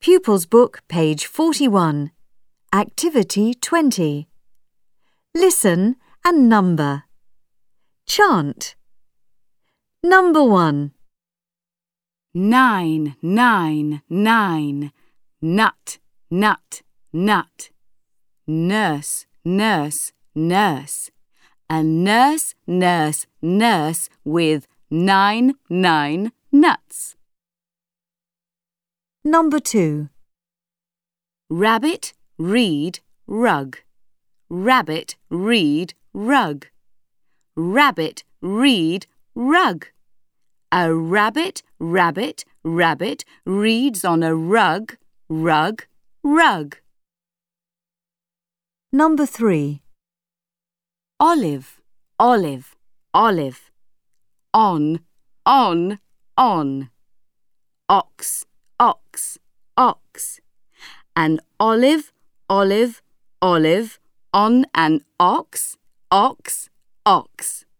Pupils Book, page 41. Activity 20. Listen and number. Chant. Number 1. 9, 9, 9. Nut, nut, nut. Nurse, nurse, nurse. A nurse, nurse, nurse with 9, 9 nuts. Number 2. Rabbit, reed, rug. Rabbit, reed, rug. Rabbit, reed, rug. A rabbit, rabbit, rabbit reads on a rug, rug, rug. Number 3. Olive, olive, olive. On, on, on. Ox, ox, ox. An olive, olive, olive on an ox, ox, ox.